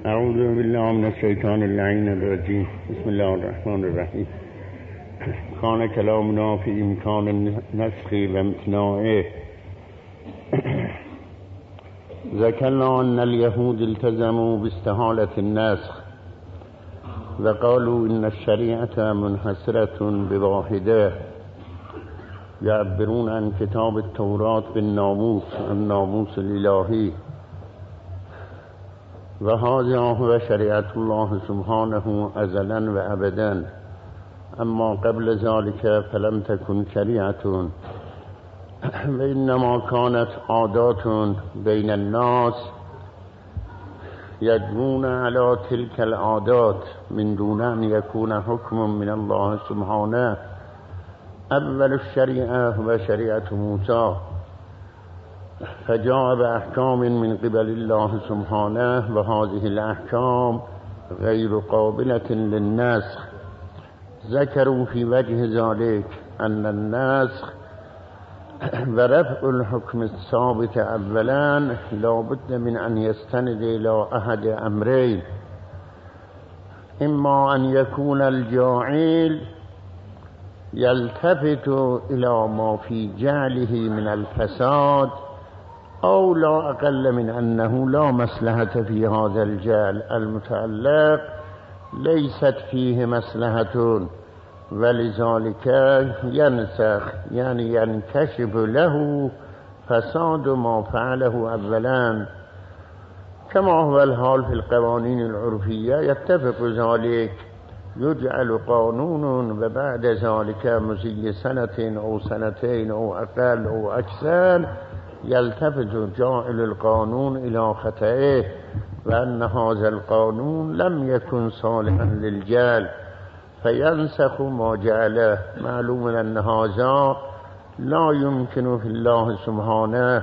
اعوذ بالله من الشیطان اللعین الرجیم. بسم الله الرحمن الرحیم. کان کلامنا فی امکان نسخ و امتناعه. ذکرنا ان اليهود التزموا باستحالة النسخ وقالوا ان الشریعة منحصرة بواحده. يعبرون عن كتاب التوراة بالناموس الناموس الإلهي، وهذا هو شريعة الله سبحانه أزلا وأبدا. أما قبل ذلك فلم تكن شريعة، وإنما كانت عادات بين الناس يجرون على تلك العادات من دون أن يكون حكم من الله سبحانه. أول الشريعة هو شريعة موسى، فجاء بأحكام من قبل الله سبحانه، وهذه الأحكام غير قابلة للنسخ. ذكروا في وجه ذلك أن النسخ ورفع الحكم الثابت أولا لا بد من أن يستند إلى أحد أمرين: إما أن يكون الجاعل يلتفت إلى ما في جعله من الفساد، أو لا أقل من أنه لا مصلحة في هذا الجعل المتعلق، ليست فيه مصلحة، ولذلك ينسخ، يعني ينكشف له فساد ما فعله أولا، كما هو الحال في القوانين العرفية. يتفق ذلك، يجعل قانون وبعد ذلك مضي سنة أو سنتين أو أقل أو أكثر يلتفت جاعل القانون إلى خطئه، وأن هذا القانون لم يكن صالحا للجعل فينسخ ما جعله. معلوم أن هذا لا يمكن في الله سبحانه،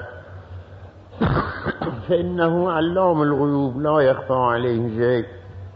فإنه علام الغيوب لا يخفى عليه شيء.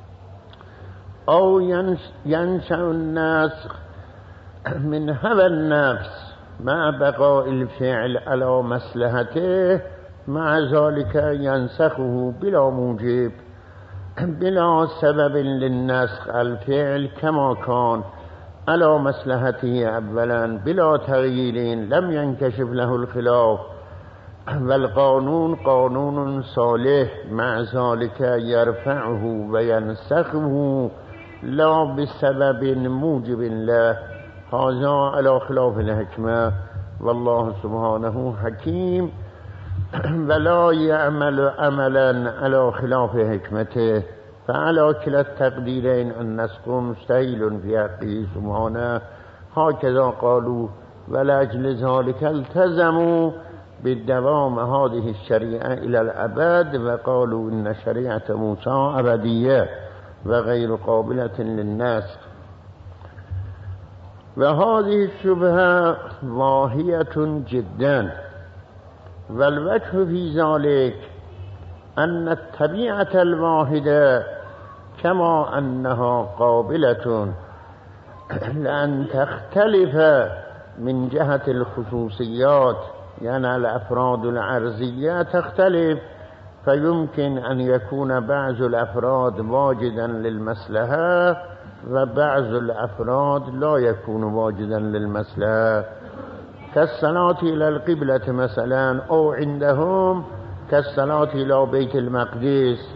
أو ينشأ النسخ من هوى النفس مع بقاء الفعل على مصلحته، مع ذلك ينسخه بلا موجب بلا سبب للنسخ الفعل كما كان على مصلحته أولا بلا تغيير لم ينكشف له الخلاف، والقانون قانون صالح، مع ذلك يرفعه وينسخه لا بسبب موجب له. هذا على خلاف الحكمة، والله سبحانه حكيم ولا يعمل عملا على خلاف حكمته، فعلى كلا التقديرين النسخ مستحيل في حقه سبحانه. هكذا قالوا، ولأجل ذلك التزموا بالدوام هذه الشريعة إلى الأبد، وقالوا إن شريعة موسى أبدية وغير قابلة للنسخ. وهذه الشبهة واهية جدا، والوجه في ذلك أن الطبيعة الواحدة كما أنها قابلة لأن تختلف من جهة الخصوصيات، يعني الأفراد العرضية تختلف، فيمكن أن يكون بعض الأفراد واجدا للمصلحة وبعض الأفراد لا يكون واجدا للمصلحة، كالصلاة إلى القبلة مثلا، أو عندهم كالصلاة إلى بيت المقدس.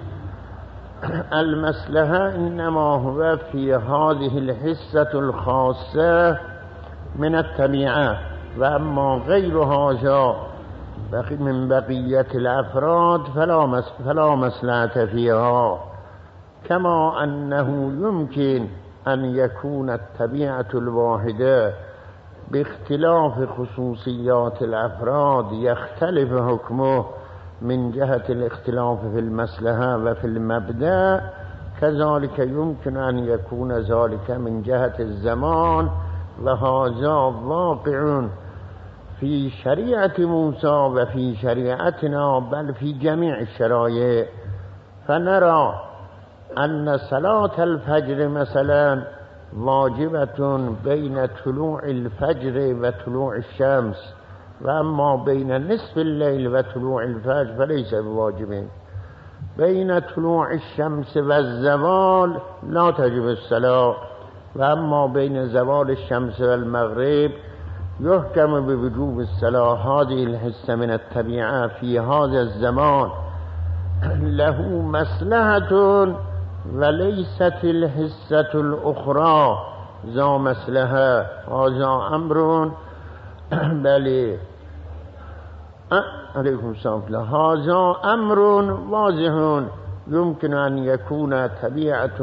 المصلحة إنما هو في هذه الحصة الخاصة من الطبيعة، وأما غير هذا من بقية الأفراد فلا مصلحة فيها. كما أنه يمكن أن يكون الطبيعة الواحدة باختلاف خصوصيات الأفراد يختلف حكمه من جهة الاختلاف في المصلحة وفي المبدأ، كذلك يمكن أن يكون ذلك من جهة الزمان، وهذا واقع في شريعة موسى وفي شريعتنا، بل في جميع الشرائع. فنرى أن صلاة الفجر مثلا واجبة بين طلوع الفجر وطلوع الشمس، وأما بين نصف الليل وطلوع الفجر فليس بواجب. بین طلوع الشمس و الزوال لا تجب الصلاة و اما بین زوال الشمس و المغرب يحكم بوجوب الصلاة. هذه الحصة من الطبيعة في هذا الزمان له مصلحة وليست الحصة الأخرى ذا مصلحة. هذا أمر بله عليكم السلام. هذا أمر واضح يمكن أن يكون طبيعة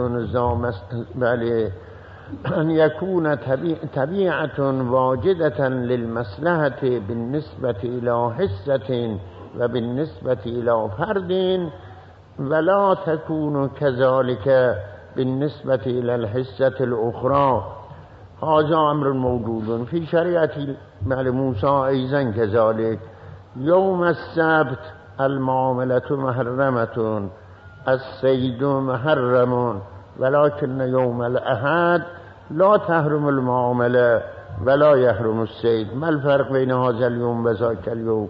بله أن يكون طبيعة واجدة للمصلحة بالنسبة إلى حصة وبالنسبة إلى فرد ولا تكون كذلك بالنسبة إلى الحصة الأخرى. هذا أمر موجود في شريعة موسى أيضا كذلك. يوم السبت المعاملة محرمة الصيد محرم ولكن يوم الأحد لا تحرم المعاملة ولا يحرم الصيد. ما الفرق بين هذا اليوم وذاك اليوم؟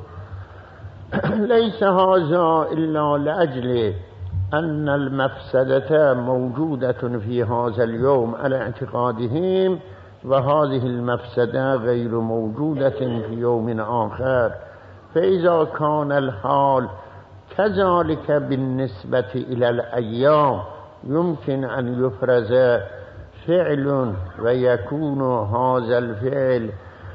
ليس هذا إلا لأجل أن المفسدة موجودة في هذا اليوم على اعتقادهم وهذه المفسدة غير موجودة في يوم آخر. فإذا كان الحال كذلك بالنسبة إلى الأيام يمكن أن يفرز فعل ويكون هذا الفعل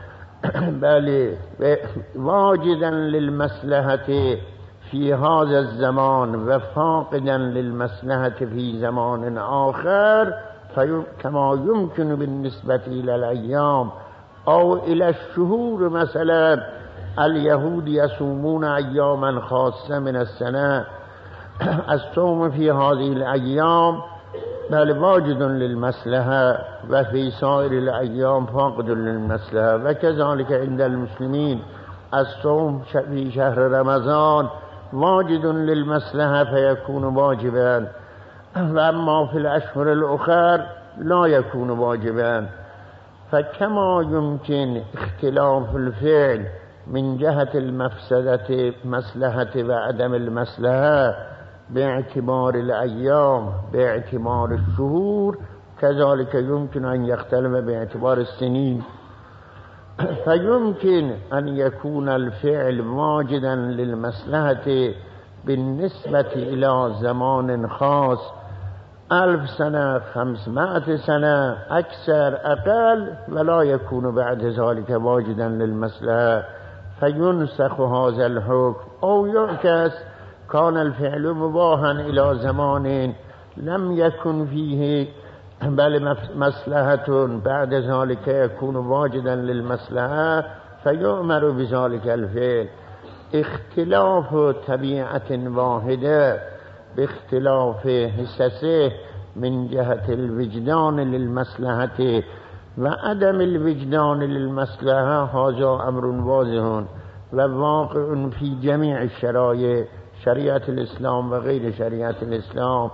بل واجدا للمصلحة في هذا الزمان وفاقدا للمصلحة في زمان آخر كما يمكن بالنسبة إلى الأيام أو إلى الشهور. مثلا اليهود يصومون أياما خاصة من السنة، الصوم في هذه الأيام بل واجد للمصلحة وفي سائر الأيام فاقد للمصلحة. وكذلك عند المسلمين الصوم في شهر رمضان واجد للمصلحة فيكون واجبا، وأما في الأشهر الأخرى لا يكون واجبا. فكما يمكن اختلاف الفعل من جهة المفسدة مصلحة وعدم المصلحة باعتبار الأيام باعتبار الشهور كذلك يمكن أن يختلف باعتبار السنين. فيمكن أن يكون الفعل واجدا للمصلحة بالنسبة إلى زمان خاص 1000 سنة 500 سنة أكثر أقل ولا يكون بعد ذلك واجدا للمصلحة فينسخ هذا الحكم. أو يعكس كان الفعل مباحا إلى زمان لم يكن فيه بل مصلحة بعد ذلك يكون واجدا للمصلحة فيؤمر بذلك الفعل. اختلاف طبيعة واحدة باختلاف حسسه من جهة الوجدان للمصلحة وعدم الوجدان للمصلحة هذا أمر واضح وواقع في جميع الشرائع شريعة الإسلام وغير شريعة الإسلام.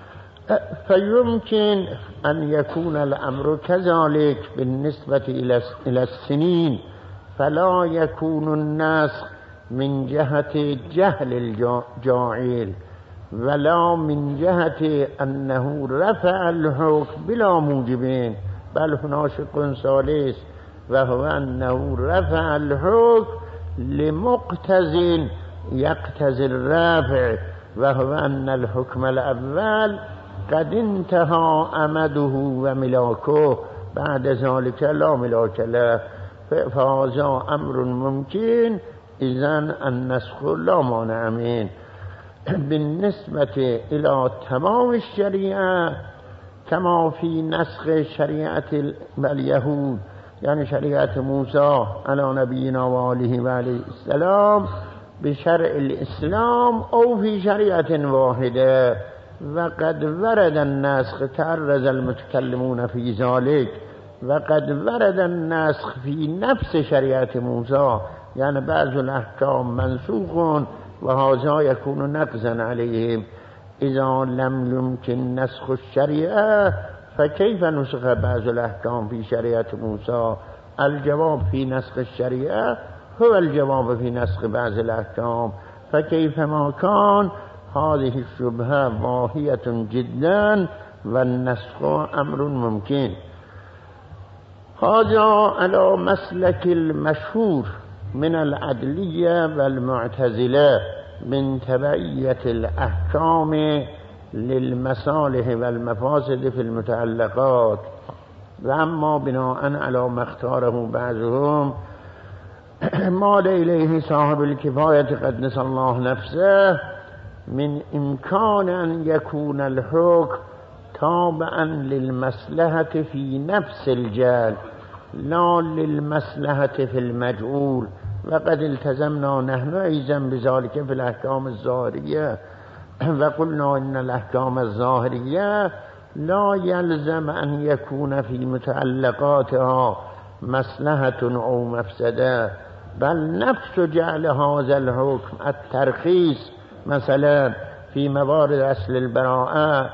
فيمكن أن يكون الأمر كذلك بالنسبة إلى السنين فلا يكون النسخ من جهة جهل الجاهل ولا من جهة أنه رفع الحكم بلا موجبين، بل هناك شق ثالث وهو أنه رفع الحكم لمقتضٍ يقتضي الرفع وهو أن الحكم الأول قد انتهى أمده وملاكه بعد ذلك لا ملاك له فهذا أمر ممكن إذن النسخ لا مانع منه. بالنسبة إلى تمام الشريعة كما في نسخ شريعة اليهود يعني شريعة موسى على نبينا وآله وعليه السلام بشرع الإسلام أو في شريعة واحدة وقد ورد النسخ تعرض المتكلمون في ذلك وقد ورد النسخ في نفس شريعة موسى يعني بعض الأحكام منسوخ وهذا يكون نقضا عليهم. إذا لم يمكن نسخ الشريعة فكيف نسخ بعض الأحكام في شريعة موسى؟ الجواب في نسخ الشريعة هو الجواب في نسخ بعض الأحكام فكيفما كان هذه الشبهة واهية جدا والنسخ أمر ممكن. هذا على مسلك المشهور من العدلية والمعتزلة من تبعية الأحكام للمصالح والمفاسد في المتعلقات. وأما بناء على ما اختاره بعضهم مال إليه صاحب الكفاية قدس الله نفسه من إمكان أن يكون الحكم تابعا للمصلحة في نفس الجعل لا للمصلحة في المجعول. وقد التزمنا نحن أيضا بذلك في الأحكام الظاهرية وقلنا إن الأحكام الظاهرية لا يلزم أن يكون في متعلقاتها مصلحة أو مفسدة، بل نفس جعل هذا الحكم الترخيص مثلا في موارد أصل البراءة،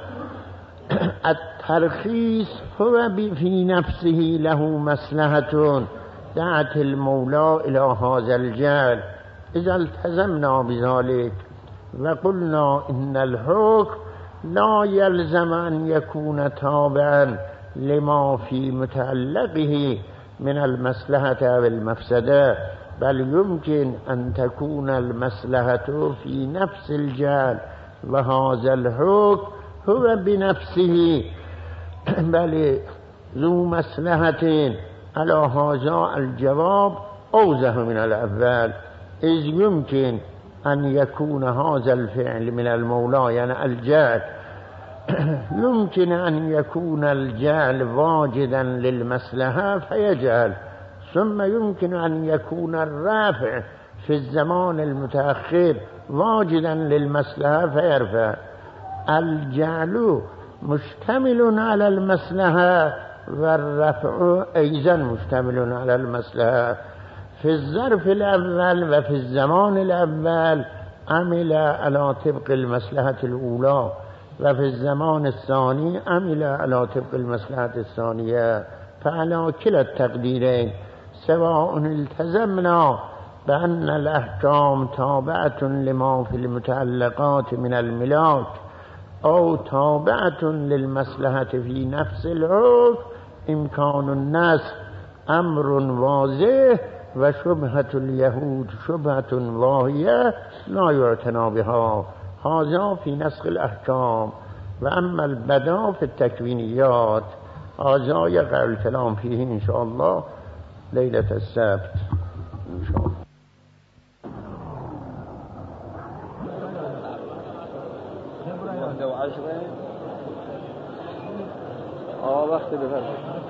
الترخيص هو في نفسه له مصلحة دعت المولى إلى هذا الجعل. إذا التزمنا بذلك وقلنا إن الحكم لا يلزم أن يكون تابعا لما في متعلقه من المصلحة والمفسدة، بل يمكن أن تكون المصلحة في نفس الجعل وهذا الحكم هو بنفسه بل ذو مصلحة. على هذا الجواب أوضح من الأول، إذ يمكن أن يكون هذا الفعل من المولى يعني الجعل يمكن أن يكون الجعل واجدا للمصلحة فيجعل، ثم يمكن أن يكون الرافع في الزمان المتأخر واجدا للمصلحة فيرفع. الجعل مشتمل على المصلحة والرفع أيضا مشتمل على المصلحة. في الظرف الأول وفي الزمان الأول عمل على طبق المصلحة الأولى، وفي الزمان الثاني عمل على طبق المصلحة الثانية. فعلى كلا التقديرين سواء التزمنا بأن الأحكام تابعة لما في المتعلقات من الملاك أو تابعة للمصلحة في نفس الحكم، إمكان النسخ أمر واضح وشبهة اليهود شبهة واهية لا يعتنى بها. هذا في نسخ الأحكام. وأما البدء في التكوينيات هذا يقع الكلام فيه إن شاء الله ليلة السبت إن شاء الله. وقت بفرق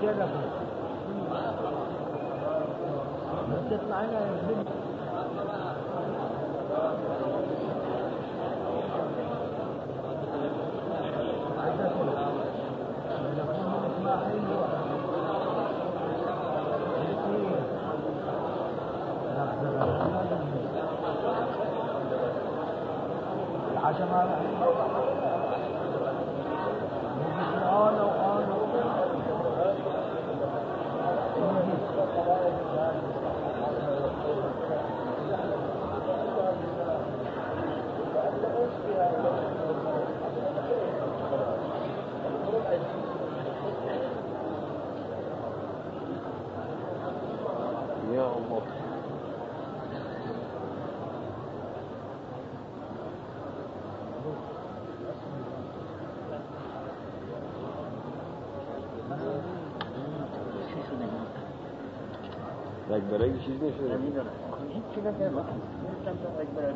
برای چیز نشده نمیدونم هیچ چیز نکنم نمیدونم تا برای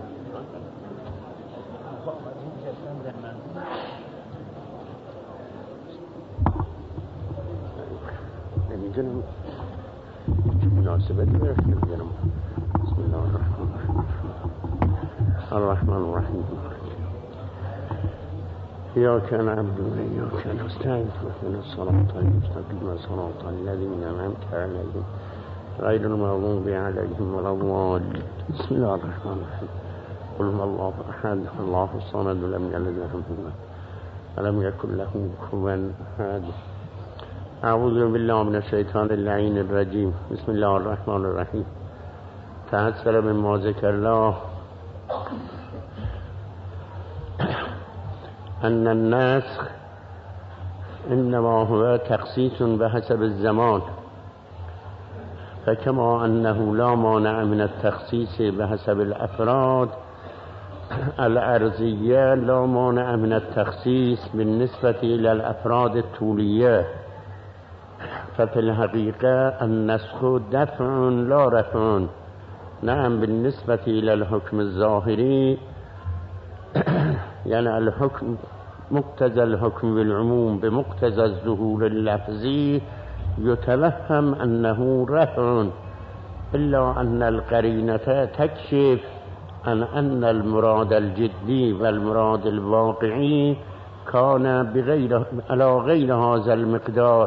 نمیدونم مناسبت برای نمیدونم. بسم الله الرحمن الرحیم. إياك نعبد وإياك نستعين اهدنا الصراط المستقيم صراط الذين أنعمت عليهم غير المغضوب عليهم ولا الضالين. بسم الله الرحمن الرحيم. قل هو الله أحد الله الصمد لم يلد ولم يكن له كفوا أحد. أعوذ بالله من الشيطان اللعين الرجيم. بسم الله الرحمن الرحيم. تحسر مما ذكر الله أن النسخ إنما هو تخصيص بحسب الزمان، فكما أنه لا مانع من التخصيص بحسب الأفراد الأرضية، لا مانع من التخصيص بالنسبة إلى الأفراد الطولية. ففي الحقيقة النسخ دفع لا رفع. نعم بالنسبة إلى الحكم الظاهري يعني الحكم مقتضى الحكم بالعموم بمقتضى الظهور اللفظي يتوهم أنه رفع، إلا أن القرينة تكشف عن أن المراد الجدي والمراد الواقعي كان على غير هذا المقدار،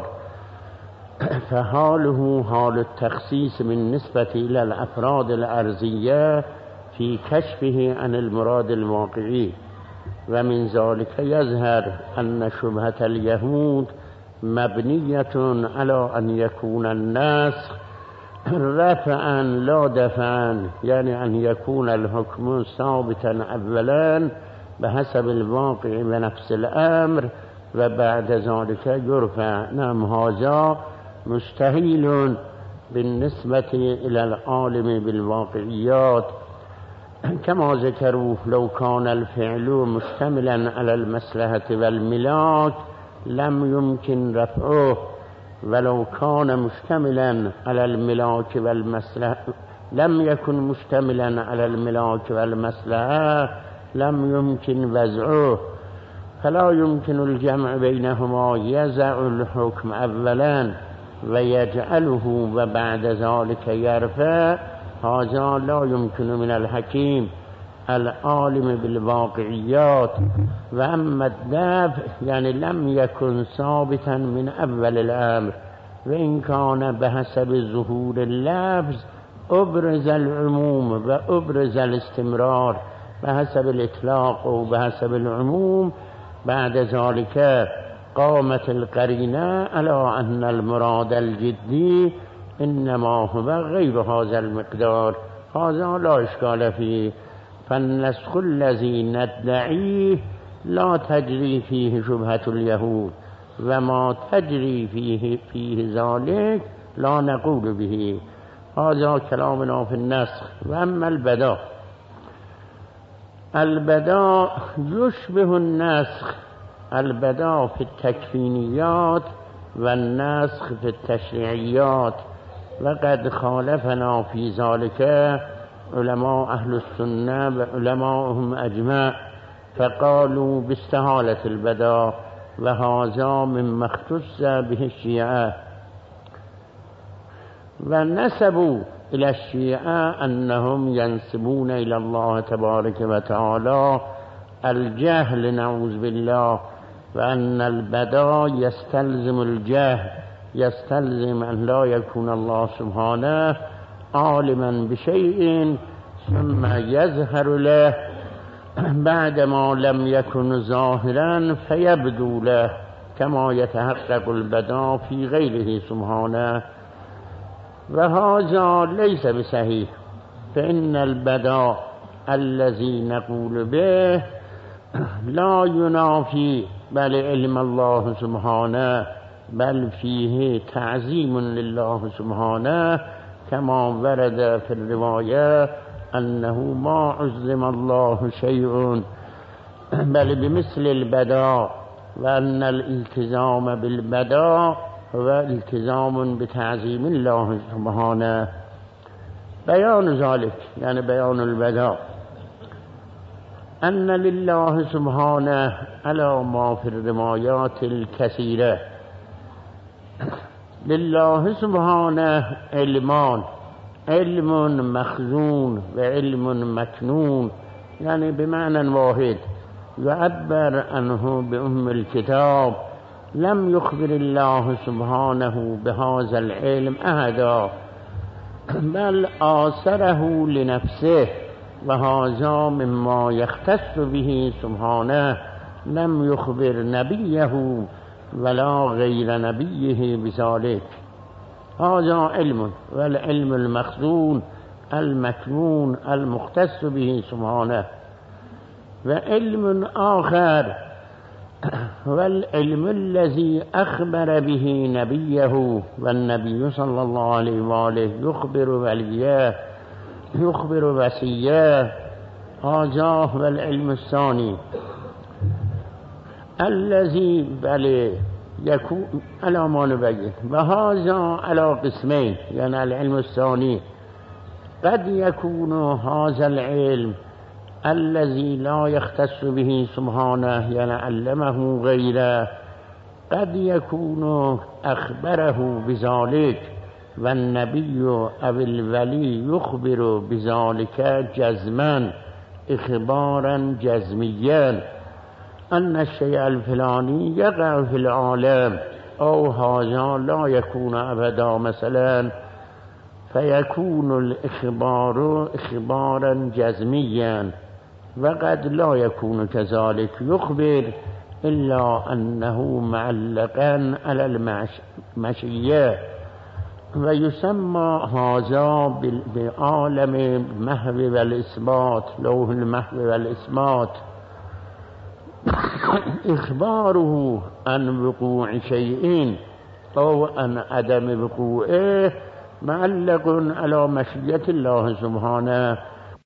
فحاله حال التخصيص من نسبة إلى الأفراد الأرضية في كشفه عن المراد الواقعي. ومن ذلك يظهر أن شبهة اليهود مبنية على أن يكون النسخ رفعا لا دفعا، يعني أن يكون الحكم ثابتا أولا بحسب الواقع ونفس الأمر وبعد ذلك يرفع. نعم هذا مستحيل بالنسبة إلى العالم بالواقعيات، كما ذكروا لو كان الفعل مشتملا على المصلحة والملاك لم يمكن رفعه، ولو كان مشتملا على الملاك والمصلحة لم يكن مشتملا على الملاك والمصلحة لم يمكن وضعه، فلا يمكن الجمع بينهما. يزع الحكم أولا ويجعله وبعد ذلك يرفع، هذا لا يمكن من الحكيم العالم بالواقعيات. وأما الدفع يعني لم يكن ثابتا من أول الأمر، وإن كان بحسب ظهور اللفظ أبرز العموم وأبرز الاستمرار بحسب الإطلاق وبحسب العموم. بعد ذلك قامت القرينة على أن المراد الجدي إنما هو غير هذا المقدار، هذا لا إشكال فيه. فالنسخ الذي ندعيه لا تجري فيه شبهة اليهود، وما تجري فيه ذلك لا نقول به. هذا كلامنا في النسخ. وأما البداء يشبه النسخ، البداء في التكفينيات والنسخ في التشريعيات، وقد خالفنا في ذلك علماء أهل السنة وعلماءهم أجمع، فقالوا باستحالة البداء، وهذا مما اختص به الشيعة. ونسبوا إلى الشيعة أنهم ينسبون إلى الله تبارك وتعالى الجهل نعوذ بالله، وأن البداء يستلزم الجهل، يستلزم أن لا يكون الله سبحانه عالما بشيء ثم يظهر له بعدما لم يكن ظاهرا فيبدو له، كما يتحقق البداء في غيره سبحانه. وهذا ليس بصحيح، فإن البداء الذي نقول به لا ينافي بل علم الله سبحانه، بل فيه تعظيم لله سبحانه، كما ورد في الرواية أنه ما عظم الله شيء بل بمثل البداء، وأن الالتزام بالبداء هو التزام بتعظيم الله سبحانه. بيان ذلك يعني بيان البداء أن لله سبحانه على ما في الروايات الكثيرة، لله سبحانه علمان، علم مخزون وعلم مكنون، يعني بمعنى واحد. يعبر عنه بأم الكتاب: لم يخبر الله سبحانه بهذا العلم أحدا بل آثره لنفسه، وهذا مما يختص به سبحانه، لم يخبر نبيه ولا غير نبيه بذلك. هذا علم، والعلم المخزون المكنون المختص به سبحانه. وعلم آخر والعلم الذي أخبر به نبيه والنبي صلى الله عليه وآله يخبر وسياه هذا والعلم الثاني الذي يكون على ما نبين وهذا على قسمين يعني العلم الثاني قد يكون هذا العلم الذي لا يختص به سبحانه يعني علمه غيره قد يكون أخبره بذلك والنبي أو الولي يخبر بذلك جزما إخبارا جزميا أن الشيء الفلاني يقع في العالم أو هذا لا يكون أبدا مثلا فيكون الإخبار إخبارا جزميا وقد لا يكون كذلك يخبر إلا أنه معلقا على المشيئة ويسمى هذا بعالم المحو والإثبات لوح المحو والإثبات إخباره عن وقوع شيء أو عن عدم وقوعه معلق على مشيئة الله سبحانه